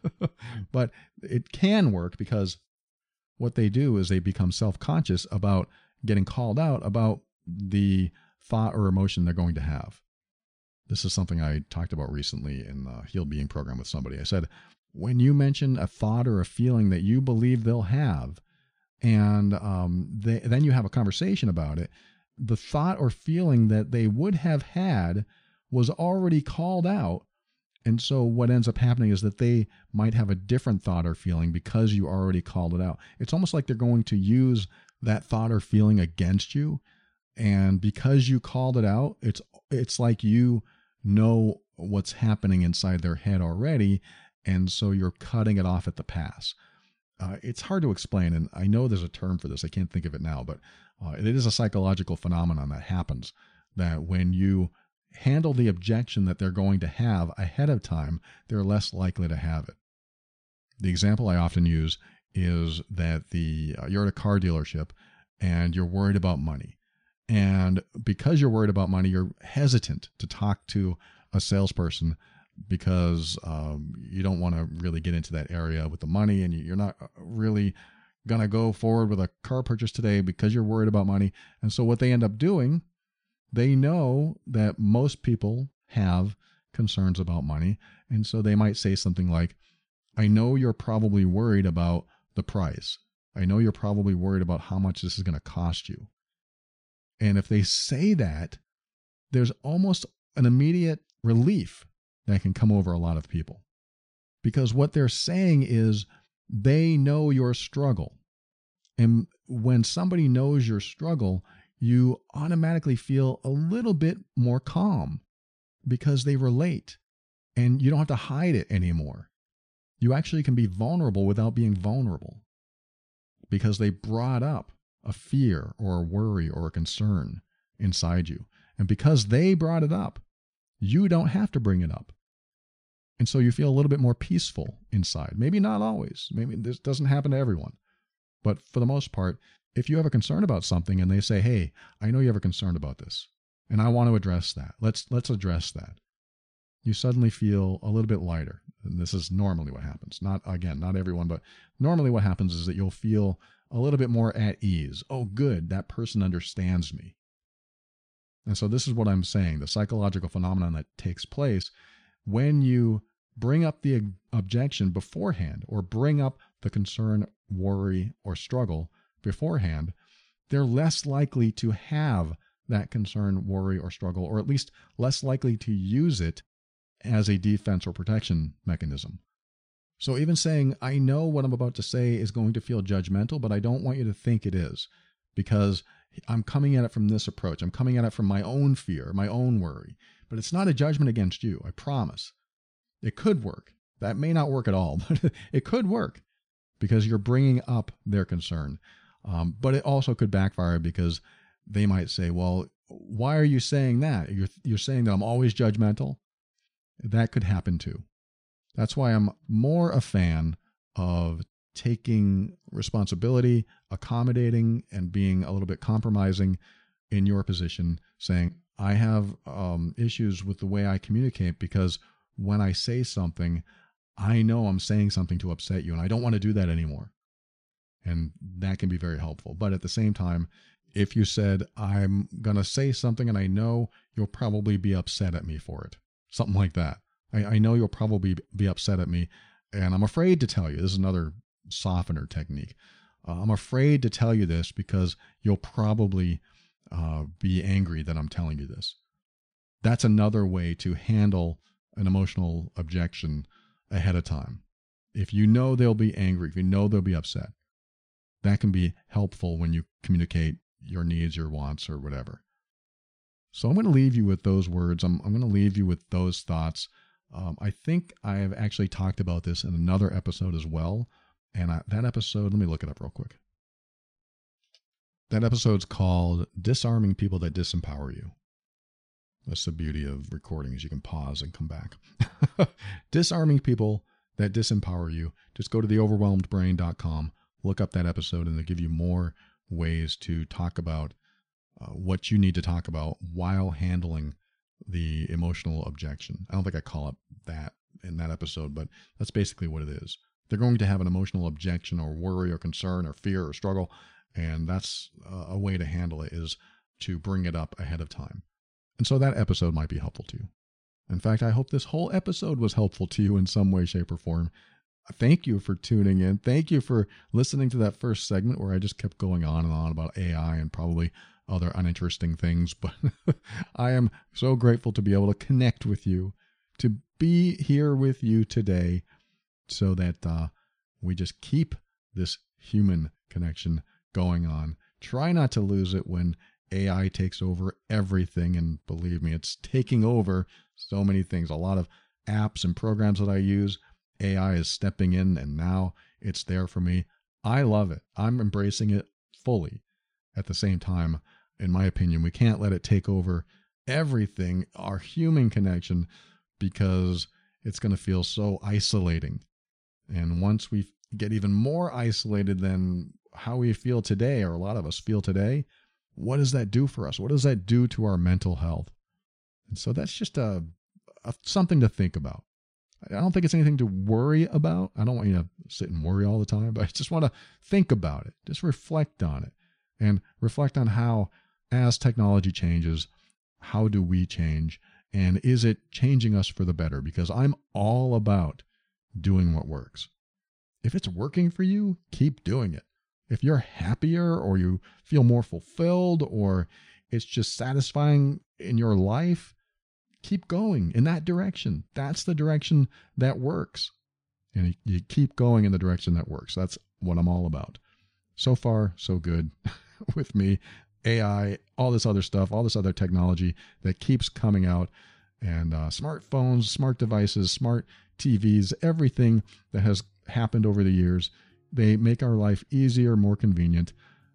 Speaker 2: but it can work, because what they do is they become self-conscious about getting called out about the thought or emotion they're going to have. This is something I talked about recently in the Healed Being program with somebody. I said, when you mention a thought or a feeling that you believe they'll have, and then you have a conversation about it, the thought or feeling that they would have had was already called out. And so what ends up happening is that they might have a different thought or feeling because you already called it out. It's almost like they're going to use that thought or feeling against you. And because you called it out, it's like you know what's happening inside their head already. And so you're cutting it off at the pass. It's hard to explain, and I know there's a term for this. I can't think of it now, but it is a psychological phenomenon that happens, that when you handle the objection that they're going to have ahead of time, they're less likely to have it. The example I often use is that you're at a car dealership and you're worried about money. And because you're worried about money, you're hesitant to talk to a salesperson because you don't want to really get into that area with the money, and you're not really going to go forward with a car purchase today because you're worried about money. And so what they end up doing, they know that most people have concerns about money. And so they might say something like, I know you're probably worried about the price. I know you're probably worried about how much this is going to cost you. And if they say that, there's almost an immediate relief that can come over a lot of people. Because what they're saying is they know your struggle. And when somebody knows your struggle, you automatically feel a little bit more calm because they relate, and you don't have to hide it anymore. You actually can be vulnerable without being vulnerable because they brought up a fear or a worry or a concern inside you. And because they brought it up, you don't have to bring it up. And so you feel a little bit more peaceful inside. Maybe not always. Maybe this doesn't happen to everyone. But for the most part, if you have a concern about something and they say, hey, I know you have a concern about this, and I want to address that. Let's address that. You suddenly feel a little bit lighter. And this is normally what happens. Not everyone, but normally what happens is that you'll feel a little bit more at ease. Oh, good, that person understands me. And so this is what I'm saying, the psychological phenomenon that takes place when you bring up the objection beforehand, or bring up the concern, worry, or struggle beforehand, they're less likely to have that concern, worry, or struggle, or at least less likely to use it as a defense or protection mechanism. So even saying, I know what I'm about to say is going to feel judgmental, but I don't want you to think it is, because I'm coming at it from this approach. I'm coming at it from my own fear, my own worry. But it's not a judgment against you, I promise. It could work. That may not work at all, but it could work because you're bringing up their concern. But it also could backfire because they might say, well, why are you saying that? You're saying that I'm always judgmental? That could happen too. That's why I'm more a fan of taking responsibility, accommodating, and being a little bit compromising in your position, saying, I have issues with the way I communicate because when I say something, I know I'm saying something to upset you, and I don't want to do that anymore. And that can be very helpful. But at the same time, if you said, I'm going to say something and I know you'll probably be upset at me for it, something like that. I know you'll probably be upset at me, and I'm afraid to tell you. This is another softener technique. I'm afraid to tell you this because you'll probably be angry that I'm telling you this. That's another way to handle an emotional objection ahead of time. If you know they'll be angry, if you know they'll be upset, that can be helpful when you communicate your needs, your wants, or whatever. So I'm going to leave you with those words. I'm going to leave you with those thoughts. I think I have actually talked about this in another episode as well. And that episode, let me look it up real quick. That episode's called Disarming People That Disempower You. That's the beauty of recording, is you can pause and come back. Disarming People That Disempower You. Just go to theoverwhelmedbrain.com, look up that episode, and they'll give you more ways to talk about what you need to talk about while handling the emotional objection. I don't think I call it that in that episode, but that's basically what it is. They're going to have an emotional objection or worry or concern or fear or struggle, and that's a way to handle it, is to bring it up ahead of time. And so that episode might be helpful to you. In fact, I hope this whole episode was helpful to you in some way, shape, or form. Thank you for tuning in. Thank you for listening to that first segment where I just kept going on and on about AI and probably other uninteresting things. But I am so grateful to be able to connect with you, to be here with you today, so that we just keep this human connection going on. Try not to lose it when AI takes over everything. And believe me, it's taking over so many things. A lot of apps and programs that I use, AI is stepping in, and now it's there for me. I love it. I'm embracing it fully. At the same time, in my opinion, we can't let it take over everything, our human connection, because it's going to feel so isolating. And once we get even more isolated than how we feel today, or a lot of us feel today, what does that do for us? What does that do to our mental health? And so that's just something to think about. I don't think it's anything to worry about. I don't want you to sit and worry all the time, but I just want to think about it. Just reflect on it, and reflect on how, as technology changes, how do we change? And is it changing us for the better? Because I'm all about doing what works. If it's working for you, keep doing it. If you're happier, or you feel more fulfilled, or it's just satisfying in your life, keep going in that direction. That's the direction that works. And you keep going in the direction that works. That's what I'm all about. So far, so good with me. AI, all this other stuff, all this other technology that keeps coming out, and smartphones, smart devices, smart TVs, everything that has happened over the years, they make our life easier, more convenient,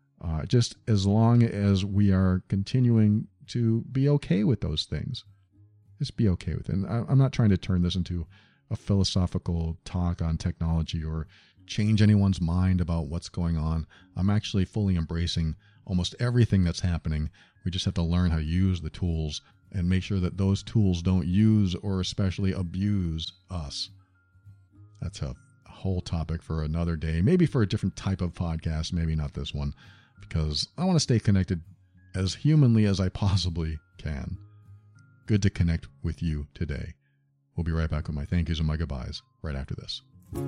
Speaker 2: just as long as we are continuing to be okay with those things. Just be okay with it. And I'm not trying to turn this into a philosophical talk on technology or change anyone's mind about what's going on. I'm actually fully embracing almost everything that's happening. We just have to learn how to use the tools and make sure that those tools don't use or especially abuse us. That's a whole topic for another day, maybe for a different type of podcast, maybe not this one, because I want to stay connected as humanly as I possibly can. Good to connect with you today. We'll be right back with my thank yous and my goodbyes right after this.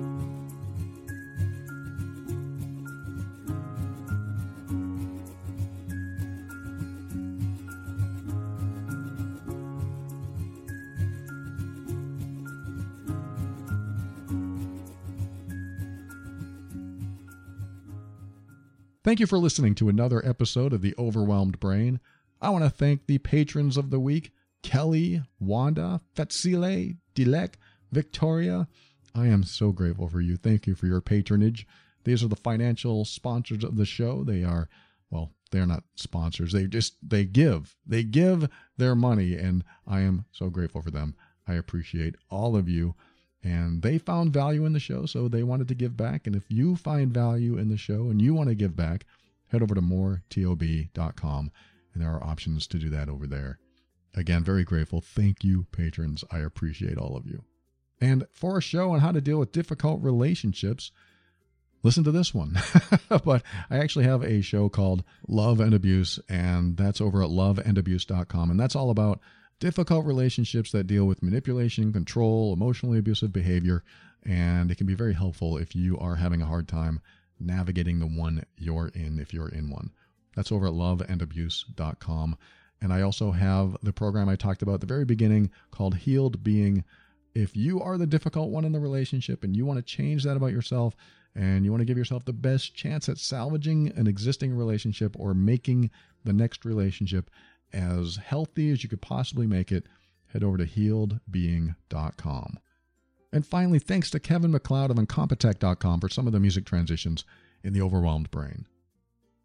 Speaker 2: Thank you for listening to another episode of The Overwhelmed Brain. I want to thank the patrons of the week, Kelly, Wanda, Fetsile, Dilek, Victoria. I am so grateful for you. Thank you for your patronage. These are the financial sponsors of the show. They are, well, they're not sponsors. They give their money, and I am so grateful for them. I appreciate all of you. And they found value in the show, so they wanted to give back. And if you find value in the show and you want to give back, head over to moretob.com, and there are options to do that over there. Again, very grateful. Thank you, patrons. I appreciate all of you. And for a show on how to deal with difficult relationships, listen to this one. But I actually have a show called Love and Abuse, and that's over at loveandabuse.com. And that's all about difficult relationships that deal with manipulation, control, emotionally abusive behavior, and it can be very helpful if you are having a hard time navigating the one you're in, if you're in one. That's over at loveandabuse.com. And I also have the program I talked about at the very beginning called Healed Being. If you are the difficult one in the relationship and you want to change that about yourself, and you want to give yourself the best chance at salvaging an existing relationship or making the next relationship as healthy as you could possibly make it, head over to healedbeing.com. And finally, thanks to Kevin MacLeod of Incompetech.com for some of the music transitions in The Overwhelmed Brain.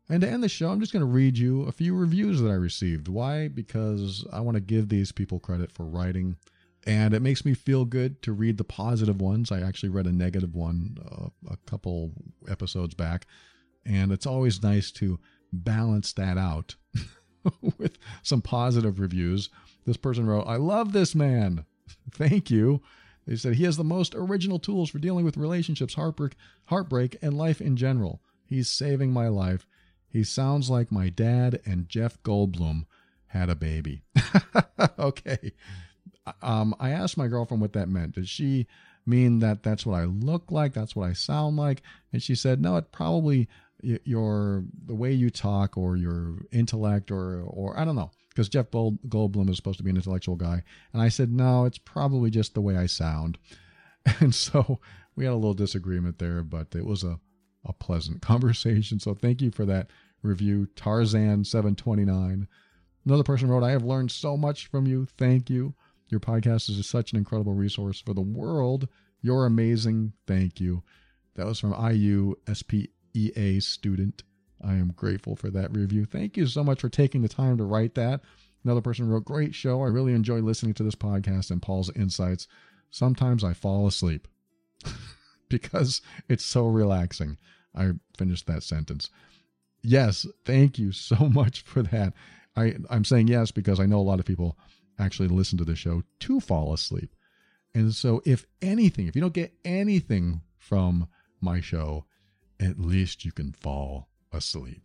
Speaker 2: And to end the show, I'm just going to read you a few reviews that I received. Why? Because I want to give these people credit for writing. And it makes me feel good to read the positive ones. I actually read a negative one a couple episodes back. And it's always nice to balance that out with some positive reviews. This person wrote, "I love this man." Thank you. They said, "He has the most original tools for dealing with relationships, heartbreak, and life in general. He's saving my life. He sounds like my dad and Jeff Goldblum had a baby." Okay. I asked my girlfriend what that meant. Did she mean that that's what I look like? That's what I sound like? And she said, no, it probably the way you talk or your intellect or I don't know. Because Jeff Goldblum is supposed to be an intellectual guy. And I said, no, it's probably just the way I sound. And so we had a little disagreement there, but it was a pleasant conversation. So thank you for that review, Tarzan729. Another person wrote, "I have learned so much from you. Thank you. Your podcast is such an incredible resource for the world. You're amazing. Thank you." That was from IU SPEA student. I am grateful for that review. Thank you so much for taking the time to write that. Another person wrote, "Great show. I really enjoy listening to this podcast and Paul's insights. Sometimes I fall asleep because it's so relaxing." I finished that sentence. Yes, thank you so much for that. I'm saying yes because I know a lot of people actually listen to the show to fall asleep. And so if anything, if you don't get anything from my show, at least you can fall asleep.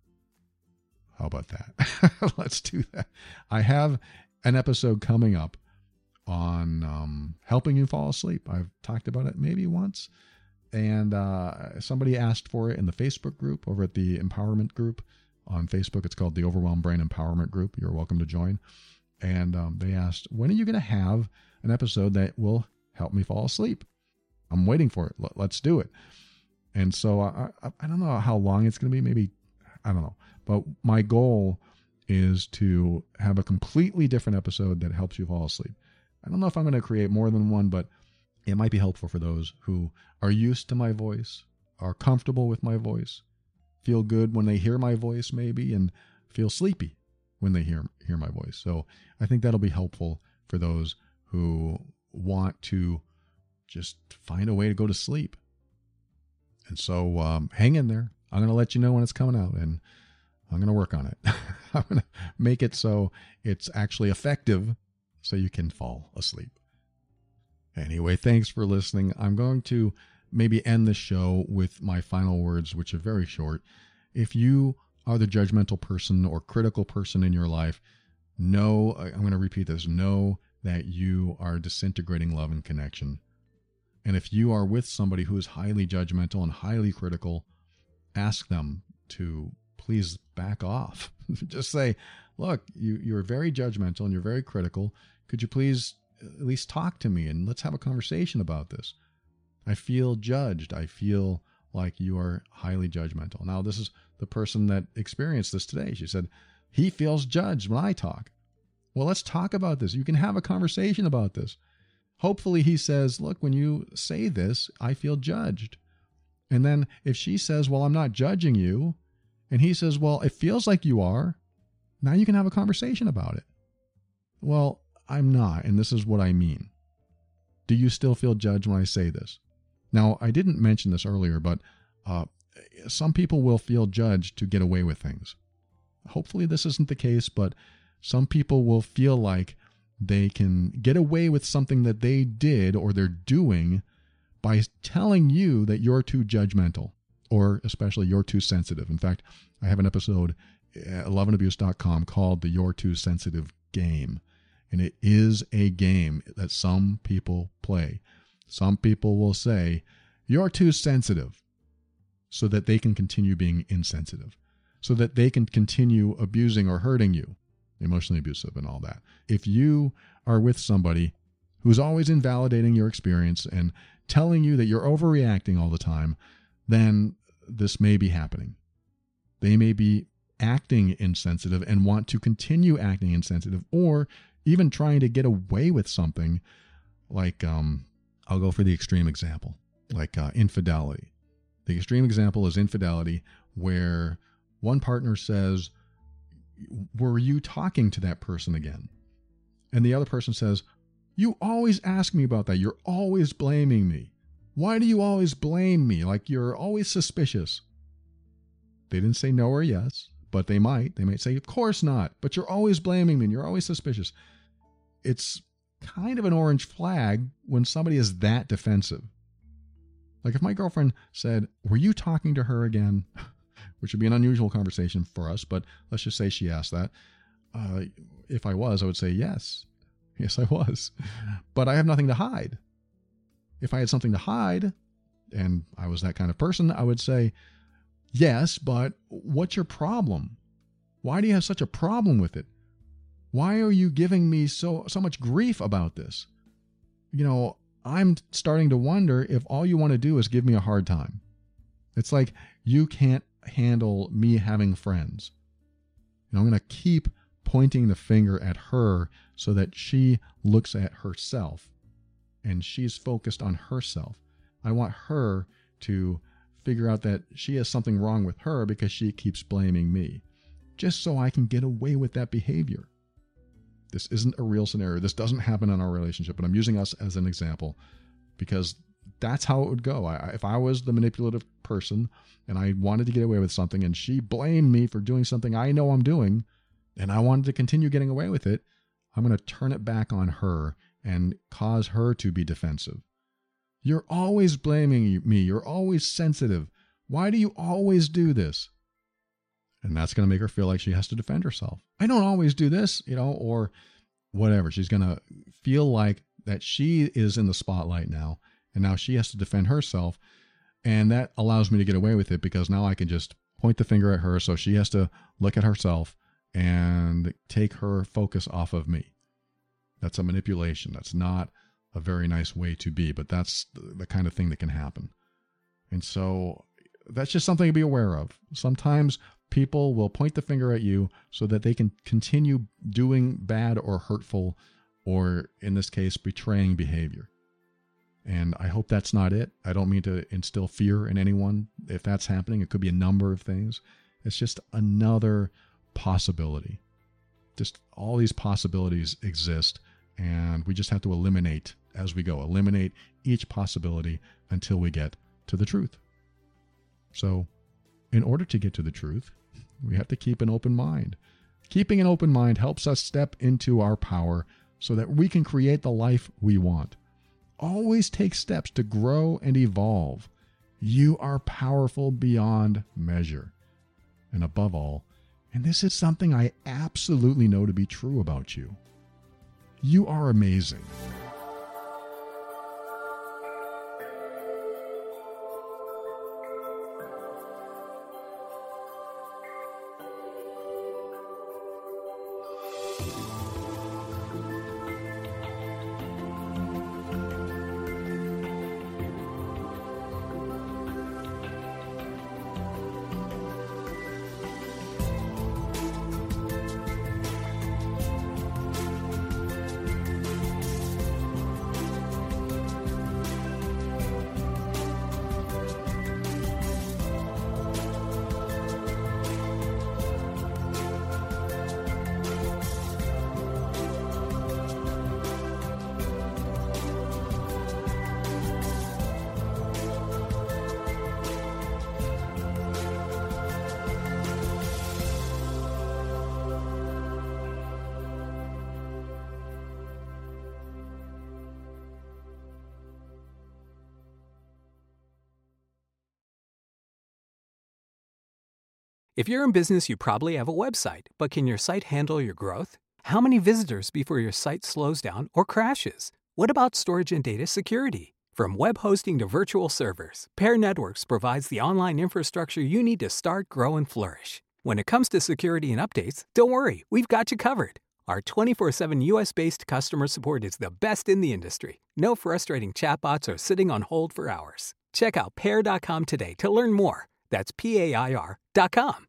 Speaker 2: How about that? Let's do that. I have an episode coming up on helping you fall asleep. I've talked about it maybe once. And somebody asked for it in the Facebook group over at the Empowerment Group on Facebook. It's called the Overwhelmed Brain Empowerment Group. You're welcome to join. And they asked, when are you going to have an episode that will help me fall asleep? I'm waiting for it. Let's do it. And so I don't know how long it's going to be. Maybe, I don't know. But my goal is to have a completely different episode that helps you fall asleep. I don't know if I'm going to create more than one, but it might be helpful for those who are used to my voice, are comfortable with my voice, feel good when they hear my voice maybe, and feel sleepy when they hear my voice. So I think that'll be helpful for those who want to just find a way to go to sleep. And so hang in there. I'm going to let you know when it's coming out, and I'm going to work on it. I'm going to make it so it's actually effective so you can fall asleep. Anyway, thanks for listening. I'm going to maybe end the show with my final words, which are very short. If you are the judgmental person or critical person in your life, know, I'm going to repeat this, know that you are disintegrating love and connection. And if you are with somebody who is highly judgmental and highly critical, ask them to please back off. Just say, look, you're very judgmental and you're very critical. Could you please at least talk to me and let's have a conversation about this? I feel judged. I feel like you are highly judgmental. Now, this is the person that experienced this today. She said, he feels judged when I talk. Well, let's talk about this. You can have a conversation about this. Hopefully he says, look, when you say this, I feel judged. And then if she says, well, I'm not judging you, and he says, well, it feels like you are, now you can have a conversation about it. Well, I'm not, and this is what I mean. Do you still feel judged when I say this? Now, I didn't mention this earlier, but some people will feel judged to get away with things. Hopefully this isn't the case, but some people will feel like they can get away with something that they did or they're doing by telling you that you're too judgmental, or especially you're too sensitive. In fact, I have an episode at loveandabuse.com called the You're Too Sensitive game. And it is a game that some people play. Some people will say, you're too sensitive, so that they can continue being insensitive, so that they can continue abusing or hurting you, emotionally abusive and all that. If you are with somebody who's always invalidating your experience and telling you that you're overreacting all the time, then this may be happening. They may be acting insensitive and want to continue acting insensitive, or even trying to get away with something like, I'll go for the extreme example, like infidelity. The extreme example is infidelity, where One partner says, were you talking to that person again? And the other person says, you always ask me about that. You're always blaming me. Why do you always blame me? Like you're always suspicious. They didn't say no or yes, but they might. They might say, of course not, but you're always blaming me and you're always suspicious. It's kind of an orange flag when somebody is that defensive. Like if my girlfriend said, were you talking to her again? Which would be an unusual conversation for us, but let's just say she asked that. If I was, I would say yes. Yes, I was. But I have nothing to hide. If I had something to hide, and I was that kind of person, I would say, yes, but what's your problem? Why do you have such a problem with it? Why are you giving me so much grief about this? You know, I'm starting to wonder if all you want to do is give me a hard time. It's like you can't handle me having friends. And I'm going to keep pointing the finger at her so that she looks at herself and she's focused on herself. I want her to figure out that she has something wrong with her because she keeps blaming me, just so I can get away with that behavior. This isn't a real scenario. This doesn't happen in our relationship, but I'm using us as an example because that's how it would go. If I was the manipulative person and I wanted to get away with something and she blamed me for doing something I know I'm doing and I wanted to continue getting away with it, I'm going to turn it back on her and cause her to be defensive. You're always blaming me. You're always sensitive. Why do you always do this? And that's going to make her feel like she has to defend herself. I don't always do this, or whatever. She's going to feel like that she is in the spotlight now, and now she has to defend herself. And that allows me to get away with it because now I can just point the finger at her, so she has to look at herself and take her focus off of me. That's a manipulation. That's not a very nice way to be, but that's the kind of thing that can happen. And so that's just something to be aware of. Sometimes people will point the finger at you so that they can continue doing bad or hurtful, or in this case, betraying behavior. And I hope that's not it. I don't mean to instill fear in anyone. If that's happening, it could be a number of things. It's just another possibility. Just all these possibilities exist, and we just have to eliminate as we go. Eliminate each possibility until we get to the truth. So, in order to get to the truth, we have to keep an open mind. Keeping an open mind helps us step into our power so that we can create the life we want. Always take steps to grow and evolve. You are powerful beyond measure. And above all, and this is something I absolutely know to be true about you, you are amazing.
Speaker 1: If you're in business, you probably have a website, but can your site handle your growth? How many visitors before your site slows down or crashes? What about storage and data security? From web hosting to virtual servers, Pair Networks provides the online infrastructure you need to start, grow, and flourish. When it comes to security and updates, don't worry, we've got you covered. Our 24/7 US-based customer support is the best in the industry. No frustrating chatbots or sitting on hold for hours. Check out Pair.com today to learn more. That's PAIR.com.